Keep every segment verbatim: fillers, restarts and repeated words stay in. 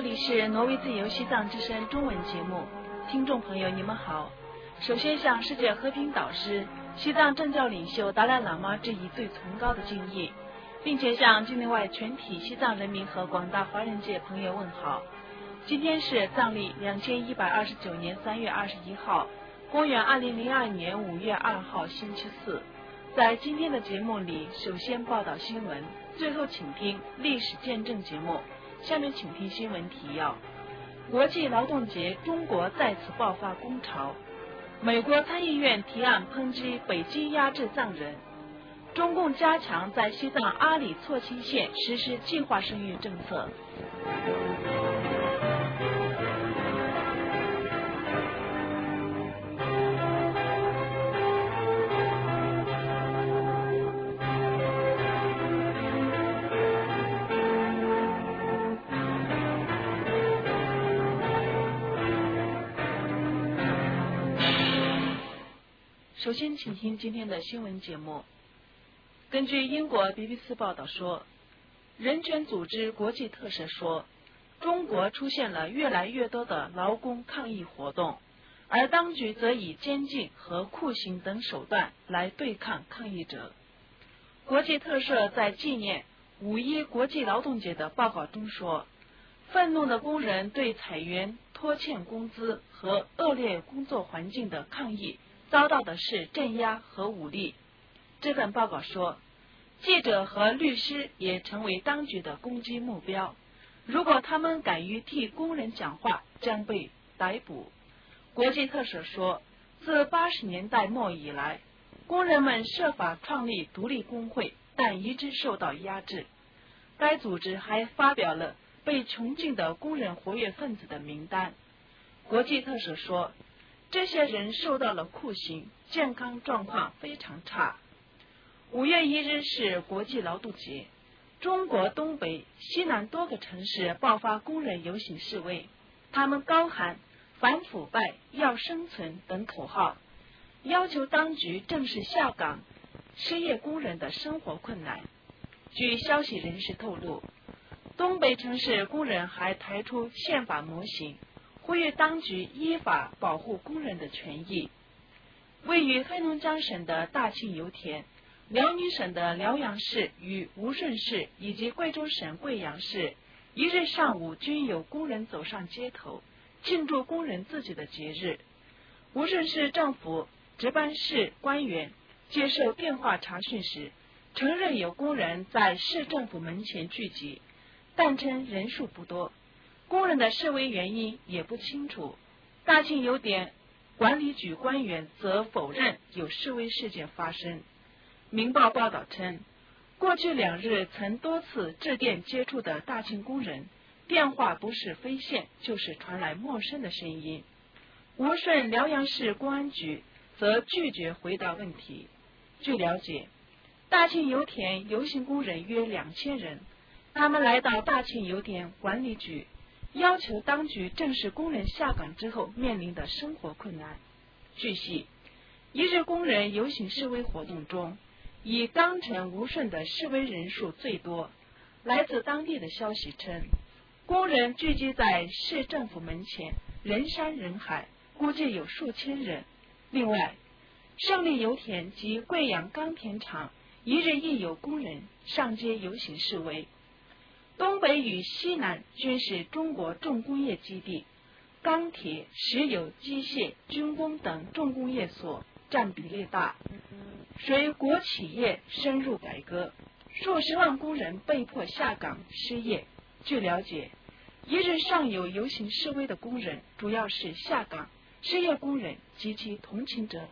里是挪威自由西藏之声中文节目，听众朋友你们好。首先向世界和平导师、西藏政教领袖达赖喇嘛致以最崇高的敬意，并且向境内外全体西藏人民和广大华人界朋友问好。今天是藏历两千一百二十九年三月二十一号，公元二零零二年五月二号星期四。在今天的节目里，首先报道新闻，最后请听历史见证节目。下面请听新闻提要：国际劳动节，中国再次爆发工潮；美国参议院提案抨击北京压制藏人；中共加强在西藏阿里错钦县实施计划生育政策。首先请听今天的新闻节目。根据英国 B B C 报道说，人权组织国际特赦说，中国出现了越来越多的劳工抗议活动，而当局则以监禁和酷刑等手段来对抗抗议者。国际特赦在纪念五一国际劳动节的报告中说，愤怒的工人对裁员、拖欠工资和恶劣工作环境的抗议遭到的是镇压和武力。这份报告说，记者和律师也成为当局的攻击目标，如果他们敢于替工人讲话，将被逮捕。国际特赦说，自八十年代末以来，工人们设法创立独立工会，但一直受到压制。该组织还发表了被囚禁的工人活跃分子的名单。国际特赦说，这些人受到了酷刑，健康状况非常差。五月一日是国际劳动节，中国东北、西南多个城市爆发工人游行示威，他们高喊反腐败、要生存等口号，要求当局正视下岗失业工人的生活困难。据消息人士透露，东北城市工人还抬出宪法模型，呼吁当局依法保护工人的权益。位于黑龙江省的大庆油田、辽宁省的辽阳市与吴顺市以及贵州省贵阳市，一日上午均有工人走上街头，庆祝工人自己的节日。吴顺市政府值班室官员接受电话查询时，承认有工人在市政府门前聚集，但称人数不多。工人的示威原因也不清楚。大庆油田管理局官员则否认有示威事件发生。明报报道称，过去两日曾多次致电接触的大庆工人，电话不是飞线，就是传来陌生的声音。吴顺辽阳市公安局则拒绝回答问题。据了解，大庆油田游行工人约两千人，他们来到大庆油田管理局，要求当局正视工人下岗之后面临的生活困难。据悉，一日工人游行示威活动中，以钢城吴顺的示威人数最多。来自当地的消息称，工人聚集在市政府门前，人山人海，估计有数千人。另外，胜利油田及贵阳钢铁厂一日亦有工人上街游行示威。东北与西南均是中国重工业基地，钢铁、石油、机械、军工等重工业所占比例大，随国企业深入改革，数十万工人被迫下岗失业。据了解，一日上有游行示威的工人主要是下岗失业工人及其同情者。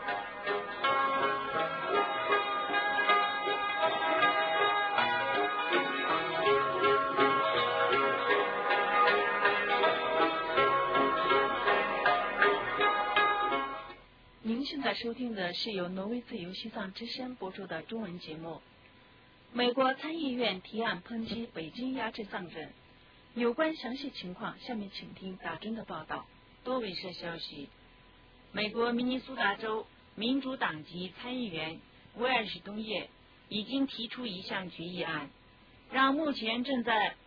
您现在收听的是由挪威自由西藏之声播出的中文节目。美国参议院提案抨击北京压制藏人，有关详细情况，下面请听打针的报道。 多位社消息，美国明尼苏达州民主党籍参议员威尔士东叶已经提出一项决议案，让目前正在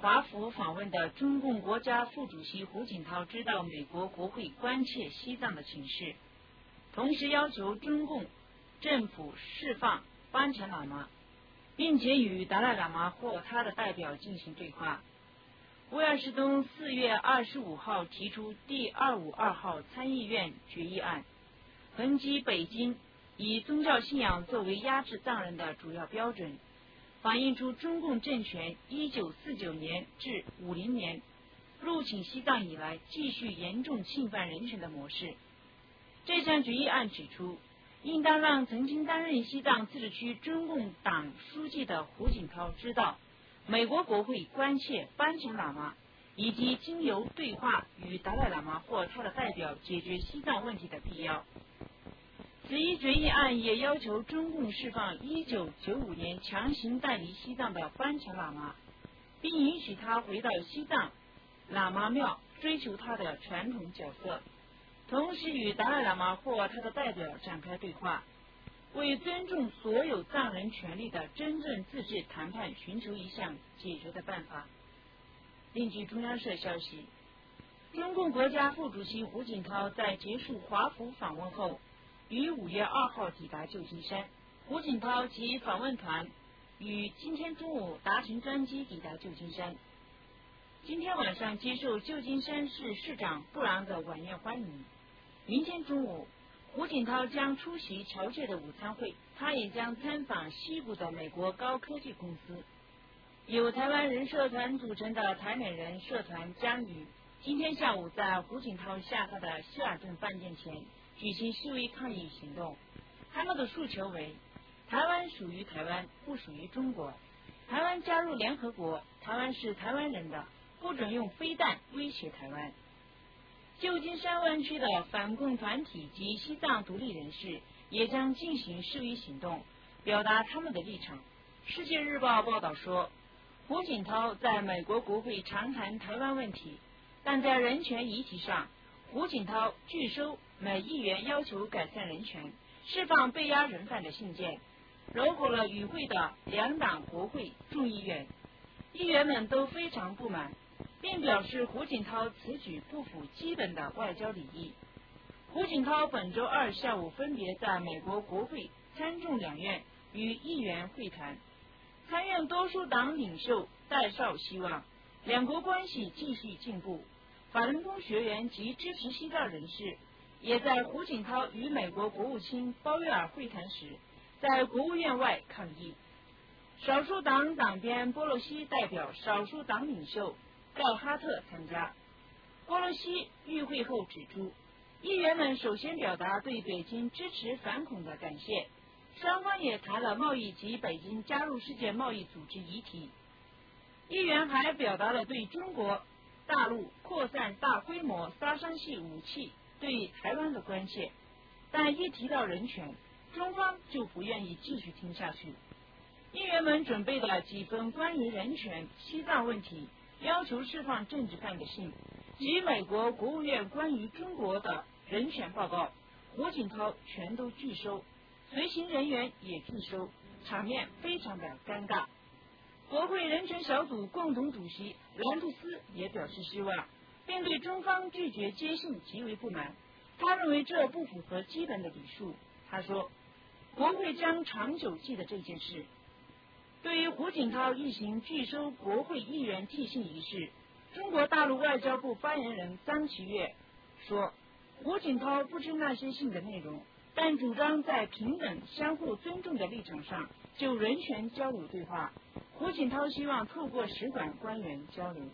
华府访问的中共国家副主席胡锦涛知道美国国会关切西藏的情势，同时要求中共政府释放班禅喇嘛，并且与达赖喇嘛或他的代表进行对话。威尔士东四月二十五号提出第二五二号参议院决议案，抨击北京以宗教信仰作为压制藏人的主要标准，反映出中共政权一九四九年至五零年入侵西藏以来继续严重侵犯人权的模式。这项决议案指出，应当让曾经担任西藏自治区中共党书记的胡锦涛知道，美国国会关切班禅喇嘛以及经由对话与达赖喇嘛或他的代表解决西藏问题的必要。此一决议案也要求中共释放一九九五年强行带离西藏的班禅喇嘛，并允许他回到西藏喇嘛庙追求他的传统角色，同时与达赖喇嘛或他的代表展开对话，为尊重所有藏人权利的真正自治谈判寻求一项解决的办法。另据中央社消息，中共国家副主席胡锦涛在结束华府访问后，于五月二号抵达旧金山。胡锦涛及访问团于今天中午搭乘专机抵达旧金山，今天晚上接受旧金山市市长布朗的晚宴欢迎。明天中午，胡锦涛将出席侨界的午餐会，他也将参访西部的美国高科技公司。由台湾人社团组成的台美人社团将于今天下午在胡锦涛下榻的希尔顿饭店前举行示威抗议行动。他们的诉求为：台湾属于台湾，不属于中国；台湾加入联合国，台湾是台湾人的，不准用飞弹威胁台湾。旧金山湾区的反共团体及西藏独立人士也将进行示威行动，表达他们的立场。世界日报报道说，胡锦涛在美国国会常谈台湾问题，但在人权议题上，胡锦涛拒收美议员要求改善人权、释放被押人犯的信件，惹火了与会的两党国会众议院。议员们都非常不满，并表示胡锦涛此举不符基本的外交礼仪。胡锦涛本周二下午分别在美国国会参众两院与议员会谈。参院多数党领袖戴绍希望两国关系继续进步。法轮功学员及支持西藏人士也在胡锦涛与美国国务卿鲍威尔会谈时，在国务院外抗议。少数党党鞭波洛西代表少数党领袖盖哈特参加。波洛西与会后指出，议员们首先表达对北京支持反恐的感谢，双方也谈了贸易及北京加入世界贸易组织议题。议员还表达了对中国大陆扩散大规模杀伤性武器对台湾的关切，但一提到人权，中方就不愿意继续听下去。议员们准备了几封关于人权、西藏问题、要求释放政治犯的信及美国国务院关于中国的人权报告，胡锦涛全都拒收，随行人员也拒收，场面非常的尴尬。国会人权小组共同主席兰杜斯也表示失望，并对中方拒绝接信极为不满。他认为这不符合基本的礼数。他说，国会将长久记得这件事。对于胡锦涛一行拒收国会议员替信一事，中国大陆外交部发言人张其岳说，胡锦涛不知那些信的内容，但主张在平等、相互尊重的立场上就人权交流对话。胡锦涛希望透过使馆官员交流。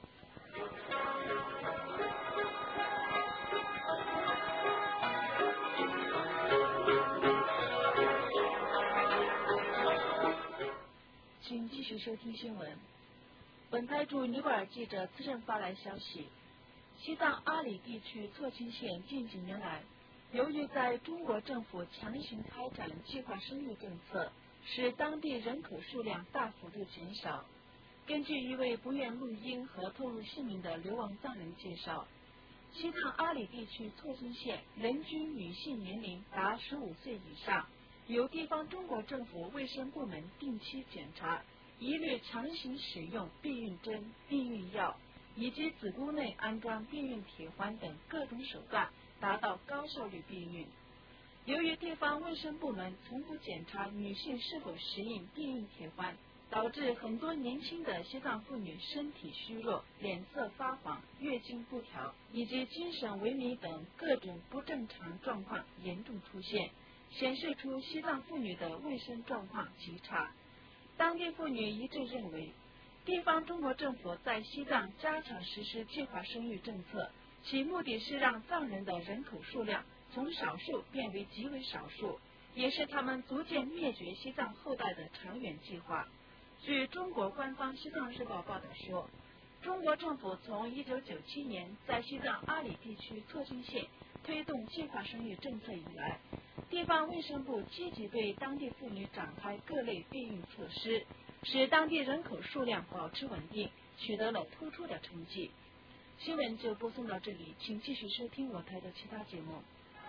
请继续收听新闻。本台驻尼泊尔记者资深发来消息，西藏阿里地区错清县近几年来，由于在中国政府强行开展计划生育政策，使当地人口数量大幅度减少。根据一位不愿录音和透露姓名的流亡藏人介绍，西藏阿里地区错清县人均女性年龄达十五岁以上，由地方中国政府卫生部门定期检查， 一律强行使用避孕针、避孕药以及子宫内安装避孕铁环等各种手段，达到高效率避孕。由于地方卫生部门从不检查女性是否适应避孕铁环，导致很多年轻的西藏妇女身体虚弱、脸色发黄、月经不调以及精神萎靡等各种不正常状况严重出现，显示出西藏妇女的卫生状况极差。当地妇女一致认为，地方中国政府在西藏加强实施计划生育政策，其目的是让藏人的人口数量从少数变为极为少数，也是他们逐渐灭绝西藏后代的长远计划。据中国官方《西藏日报》报道说，中国政府从一九九七年在西藏阿里地区错金县推动计划生育政策以来，地方卫生部积极对当地妇女展开各类避孕措施，使当地人口数量保持稳定，取得了突出的成绩。新闻就播送到这里，请继续收听我台的其他节目。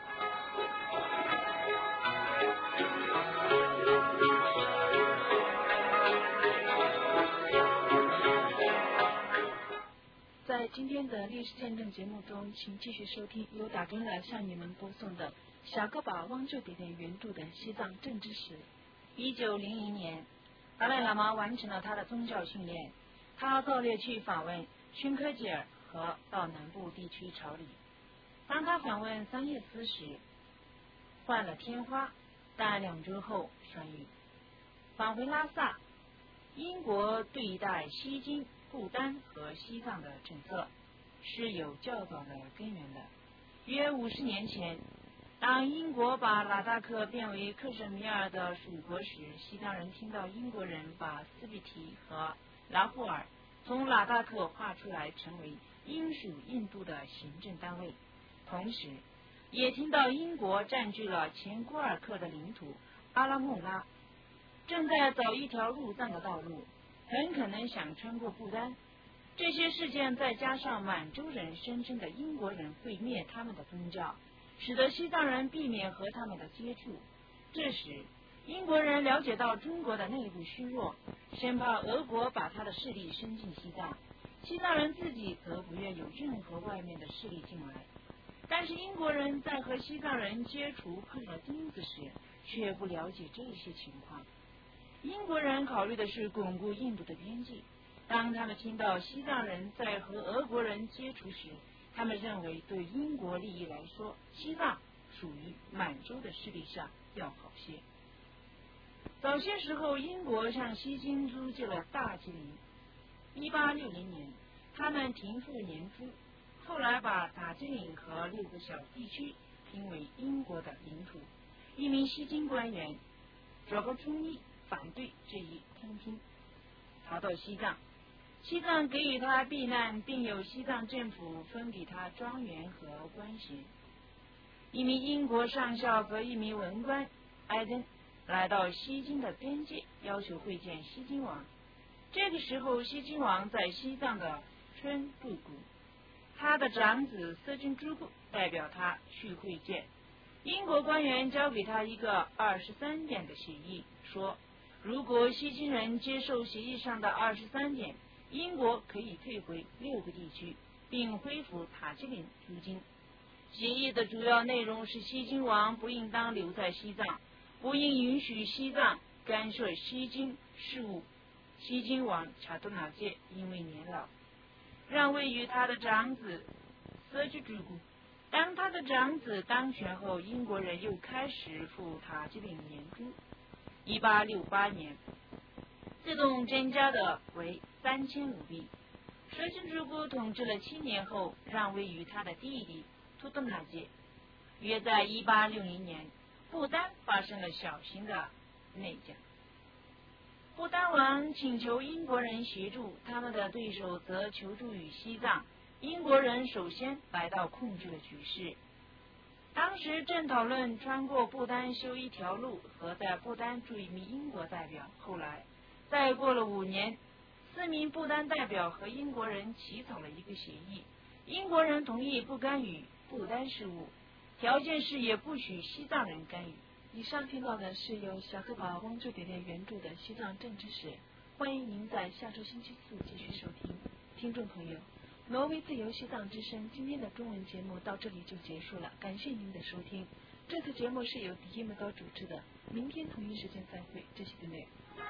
在今天的历史见证节目中，请继续收听由打针来向你们播送的小个把汪就点点原著的西藏政治史。 一九零零年，达赖喇嘛完成了他的宗教训练，他造猎去访问宣科吉尔和到南部地区朝礼。当他访问桑叶斯时，患了天花，但两周后痊愈。返回拉萨，英国对待西京、不丹和西藏的政策是有较早的根源的。约五十年前，当英国把拉达克变为克什米尔的属国时，西藏人听到英国人把斯比提和拉霍尔从拉达克划出来成为英属印度的行政单位，同时也听到英国占据了前库尔克的领土阿拉木拉，正在走一条入藏的道路，很可能想穿过不丹。这些事件再加上满洲人声称的英国人会灭他们的宗教，使得西藏人避免和他们的接触。这时英国人了解到中国的内部虚弱，生怕俄国把他的势力伸进西藏，西藏人自己则不愿有任何外面的势力进来。但是英国人在和西藏人接触碰了钉子时，却不了解这些情况。英国人考虑的是巩固印度的边界，当他们听到西藏人在和俄国人接触时，他们认为对英国利益来说，西藏属于满洲的势力下要好些。早些时候，英国向西京租借了大吉林。一八六零年，他们平复年租，后来把塔吉岭和六个小地区评为英国的领土。一名西京官员卓格冲伊反对这一通听，逃到西藏。西藏给予他避难，并由西藏政府分给他庄园和官衔。一名英国上校和一名文官埃登来到西京的边界，要求会见西京王。这个时候，西京王在西藏的春布谷，他的长子色君珠布代表他去会见。英国官员交给他一个二十三点的协议，说如果西京人接受协议上的二十三点，英国可以退回六个地区，并恢复塔吉岭租金。协议的主要内容是西京王不应当留在西藏，不应允许西藏干涉西京事务。西京王查多纳戒因为年老，让位于他的长子色居珠古。当他的长子当选后，英国人又开始付塔吉岭年租。一八六八年，自动增加的为三千卢币。色居珠古统治了七年后，让位于他的弟弟图多纳戒。约在一八六零年，不丹发生了小型的内战。不丹王请求英国人协助，他们的对手则求助于西藏。英国人首先来到，控制了局势。当时正讨论穿过不丹修一条路和在不丹驻一名英国代表。后来再过了五年，四名不丹代表和英国人起草了一个协议，英国人同意不干预不丹事务，条件是也不许西藏人干预。 以上听到的是由小个把汪就点点原著的西藏政治史， 欢迎您在下周星期四继续收听。听众朋友，挪威自由西藏之声今天的中文节目到这里就结束了，感谢您的收听。这次节目是由迪伊木多主持的，明天同一时间再会，这期的内容。